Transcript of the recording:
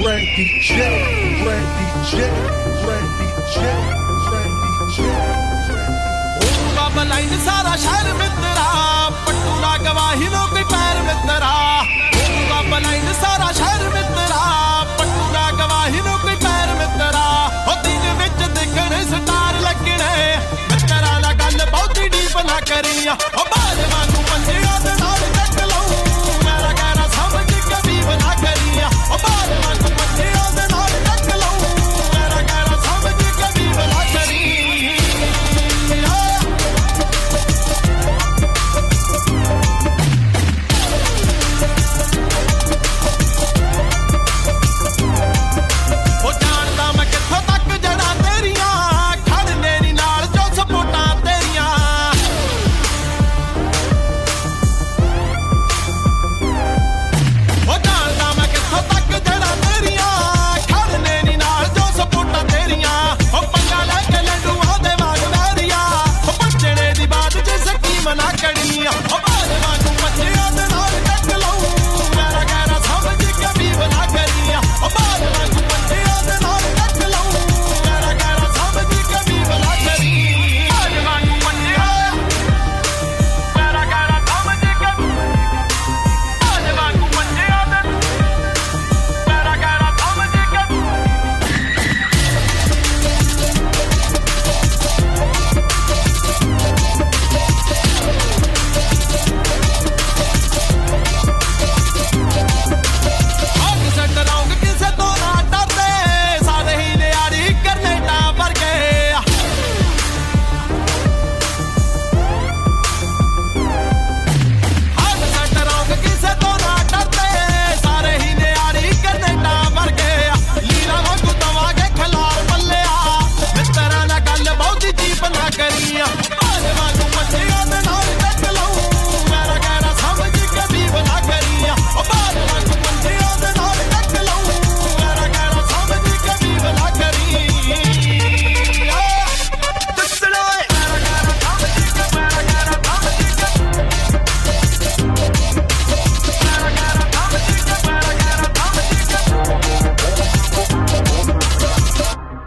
Randy J, Randy J, Randy J, Randy J. होगा बलाइन सारा शहर मित्रा, पट्टू ना गवाही लो कोई पैर मित्रा। होगा बलाइन सारा शहर मित्रा, पट्टू ना गवाही लो कोई पैर मित्रा। हो दिन विच दिखने स्टार लगने, मित्रा ना गल बहुत डीप ना करिया।